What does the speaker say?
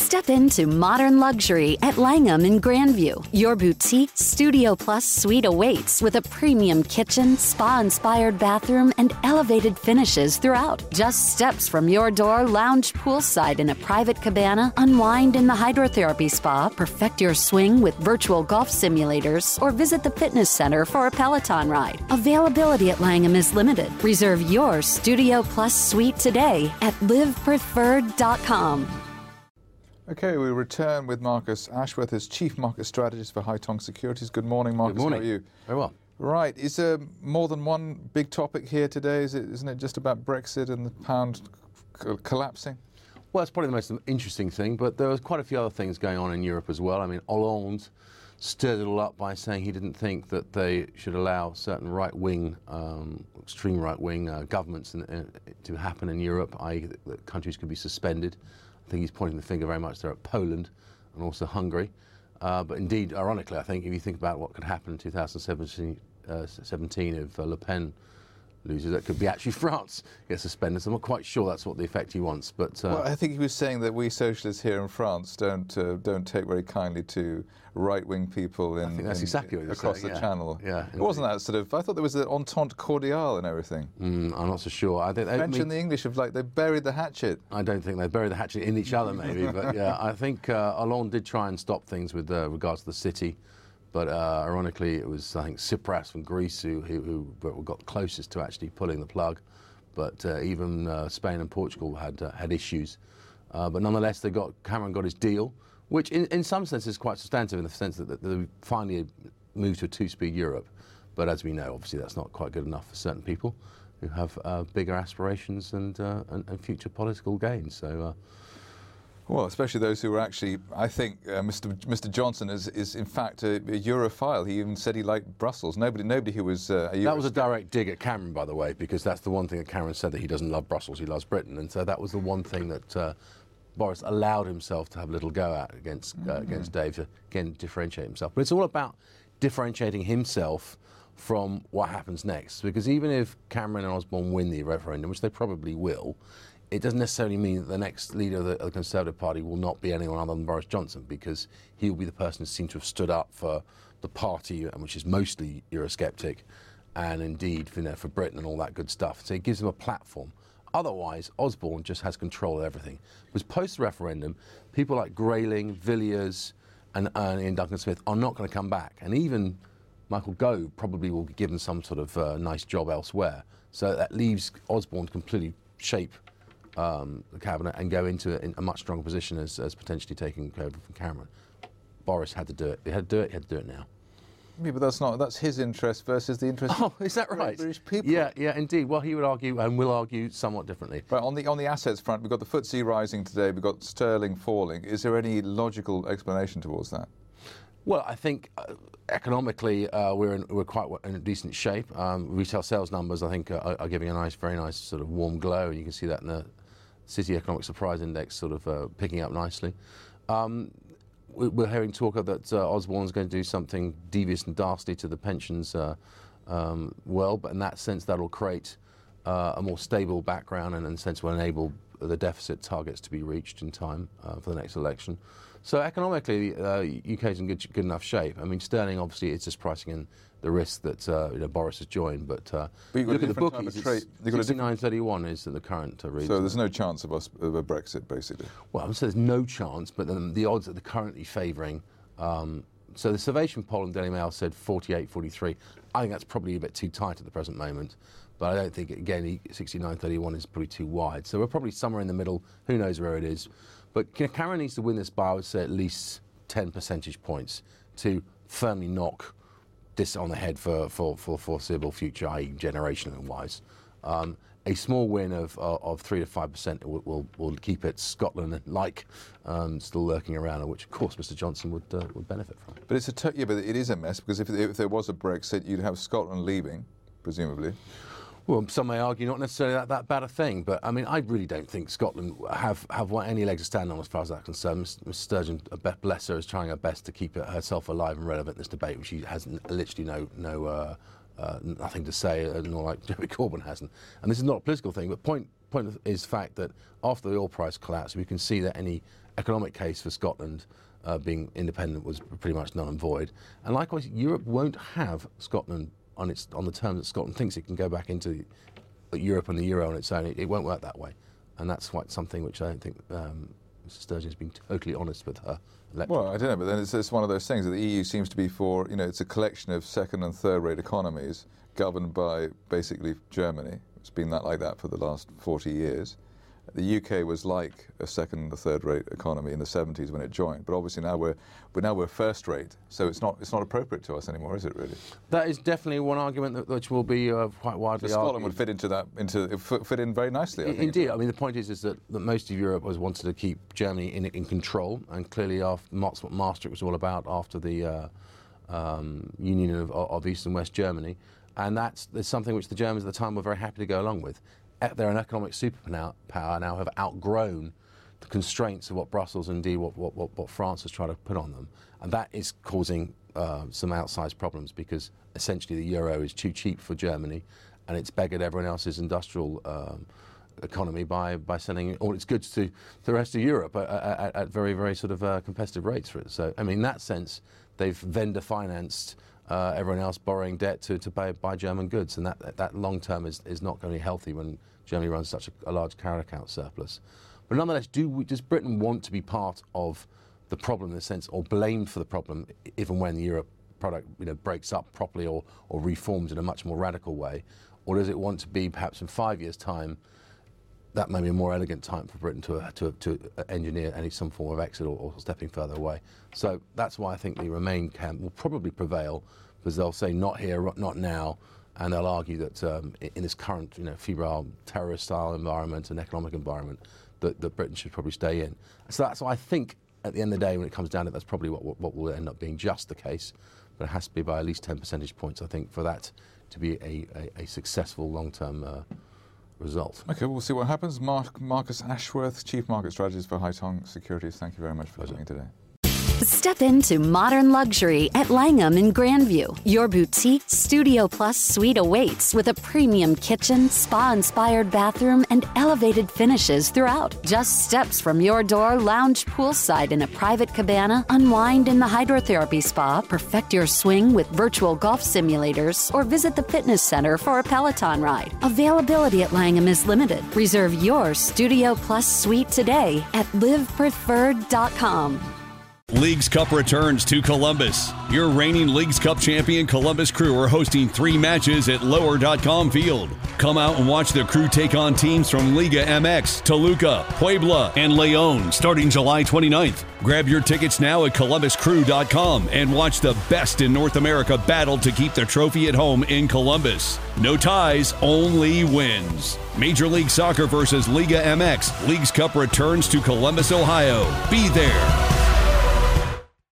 Step into modern luxury at Langham in Grandview. Your boutique Studio Plus suite awaits with a premium kitchen, spa-inspired bathroom, and elevated finishes throughout. Just steps from your door, lounge poolside in a private cabana, unwind in the hydrotherapy spa, perfect your swing with virtual golf simulators, or visit the fitness center for a Peloton ride. Availability at Langham is limited. Reserve your Studio Plus suite today at livepreferred.com. Okay, we return with Marcus Ashworth as Chief Market Strategist for Haitong Securities. Good morning, Marcus. Good morning. How are you? Very well. Right. Is there more than one big topic here today? Isn't it just about Brexit and the pound collapsing? Well, it's probably the most interesting thing, but there was quite a few other things going on in Europe as well. I mean, Hollande stirred it all up by saying he didn't think that they should allow certain right-wing, extreme right-wing governments to happen in Europe, i.e. that countries could be suspended. I think he's pointing the finger very much there at Poland and also Hungary. But indeed, ironically, I think if you think about what could happen in 2017 if Le Pen loses, that could be actually France gets suspended. So I'm not quite sure that's what the effect he wants. But well, I think he was saying that we socialists here in France don't take very kindly to right-wing people I think that's exactly what across saying, the channel. Yeah, it wasn't that sort of. I thought there was an entente cordiale and everything. I'm not so sure. The French and the English have they buried the hatchet. I don't think they buried the hatchet in each other, maybe. But yeah, I think Hollande did try and stop things with regards to the city. But ironically, it was, I think, Tsipras from Greece who got closest to actually pulling the plug. But even Spain and Portugal had issues. But nonetheless, Cameron got his deal, which in some sense is quite substantive in the sense that they finally moved to a two-speed Europe. But as we know, obviously, that's not quite good enough for certain people who have bigger aspirations and future political gains. So. Well, especially those who were actually, I think, Mr. Johnson is in fact a Europhile. He even said he liked Brussels. Nobody who was a Euro. That was a direct dig at Cameron, by the way, because that's the one thing that Cameron said, that he doesn't love Brussels, he loves Britain. And so that was the one thing that Boris allowed himself to have a little go at against Dave, to again differentiate himself. But it's all about differentiating himself from what happens next. Because even if Cameron and Osborne win the referendum, which they probably will, it doesn't necessarily mean that the next leader of the Conservative Party will not be anyone other than Boris Johnson, because he will be the person who seems to have stood up for the party, which is mostly Eurosceptic, and indeed for Britain and all that good stuff. So it gives him a platform. Otherwise, Osborne just has control of everything. Because post-referendum, people like Grayling, Villiers, and Ian Duncan Smith are not going to come back. And even Michael Gove probably will be given some sort of nice job elsewhere. So that leaves Osborne to completely shape the cabinet and go into it in a much stronger position as potentially taking over from Cameron. Boris had to do it. He had to do it now. Yeah, but that's his interest versus the interest. Oh, is that right? British people. Yeah, indeed. Well, he would argue and will argue somewhat differently. Right, on the assets front, we've got the FTSE rising today. We've got sterling falling. Is there any logical explanation towards that? Well, I think economically we're quite in decent shape. Retail sales numbers, I think, are giving a very nice sort of warm glow, and you can see that in the City Economic Surprise Index sort of picking up nicely. We're hearing talk that Osborne's going to do something devious and dastardly to the pensions world, but in that sense that'll create a more stable background and in a sense will enable the deficit targets to be reached in time for the next election. So economically, UK is in good enough shape. I mean, sterling obviously it's just pricing in the risk that Boris has joined, but look at the bookies. 69.31 is the current reading. So there's no chance of a Brexit, basically. Well, I would say there's no chance, but then the odds that they're currently favouring. So the Survation poll in Daily Mail said 48, 43. I think that's probably a bit too tight at the present moment. But I don't think, again, 69.31 is probably too wide. So we're probably somewhere in the middle. Who knows where it is? But Cameron needs to win this by, I would say, at least 10 percentage points to firmly knock this on the head for foreseeable future, i.e. generational-wise. A small win of 3 to 5% will keep it Scotland-like still lurking around, which, of course, Mr Johnson would benefit from. But it is a mess, because if there was a Brexit, you'd have Scotland leaving, presumably. Well, some may argue not necessarily that bad a thing, but I mean, I really don't think Scotland have any legs to stand on as far as that's concerned. Ms Sturgeon, bless her, is trying her best to keep herself alive and relevant in this debate, which she has literally nothing to say, nor like Jeremy Corbyn hasn't. And this is not a political thing, but point is fact that after the oil price collapse, we can see that any economic case for Scotland being independent was pretty much null and void. And likewise, Europe won't have Scotland on the terms that Scotland thinks it can go back into Europe and the euro on its own. It won't work that way. And that's quite something which I don't think Mr Sturgeon has been totally honest with her electorate. Well, I don't know, but then it's one of those things that the EU seems to be for, it's a collection of second and third rate economies governed by basically Germany. It's been like that for the last 40 years. The UK was like a second or third rate economy in the 70s when it joined, but obviously now we're first rate, so it's not appropriate to us anymore, is it really? That is definitely one argument which will be quite widely argued. Scotland would fit into that, fit in very nicely, I think. Indeed, I mean the point is that most of Europe has wanted to keep Germany in control, and clearly after what Maastricht was all about after the union of East and West Germany, and that's something which the Germans at the time were very happy to go along with. They're an economic superpower now, have outgrown the constraints of what Brussels, indeed what France has tried to put on them. And that is causing some outsized problems because essentially the euro is too cheap for Germany and it's beggared everyone else's industrial economy by selling all its goods to the rest of Europe at very, very sort of competitive rates for it. So, I mean, in that sense, they've vendor financed everyone else borrowing debt to buy German goods, and that long term is not going to be healthy when Germany runs such a large current account surplus. But nonetheless, does Britain want to be part of the problem in a sense, or blamed for the problem, if and when the euro product breaks up properly or reforms in a much more radical way, or does it want to be perhaps in 5 years' time? That may be a more elegant time for Britain to engineer some form of exit or stepping further away. So that's why I think the Remain camp will probably prevail, because they'll say not here, not now, and they'll argue that in this current febrile terrorist-style environment and economic environment, that Britain should probably stay in. So that's why I think at the end of the day, when it comes down to it, that's probably what will end up being just the case. But it has to be by at least 10 percentage points, I think, for that to be a successful long-term result. Okay, we'll see what happens. Marcus Ashworth, Chief Market Strategist for Haitong Securities. Thank you very much for joining today. Step into modern luxury at Langham in Grandview. Your boutique Studio Plus suite awaits with a premium kitchen, spa-inspired bathroom, and elevated finishes throughout. Just steps from your door, lounge poolside in a private cabana, unwind in the hydrotherapy spa, perfect your swing with virtual golf simulators, or visit the fitness center for a Peloton ride. Availability at Langham is limited. Reserve your Studio Plus suite today at livepreferred.com. Leagues Cup returns to Columbus. Your reigning Leagues Cup champion Columbus Crew are hosting 3 matches at Lower.com Field. Come out and watch the Crew take on teams from Liga MX, Toluca, Puebla, and León starting July 29th. Grab your tickets now at ColumbusCrew.com and watch the best in North America battle to keep the trophy at home in Columbus. No ties, only wins. Major League Soccer versus Liga MX. Leagues Cup returns to Columbus, Ohio. Be there.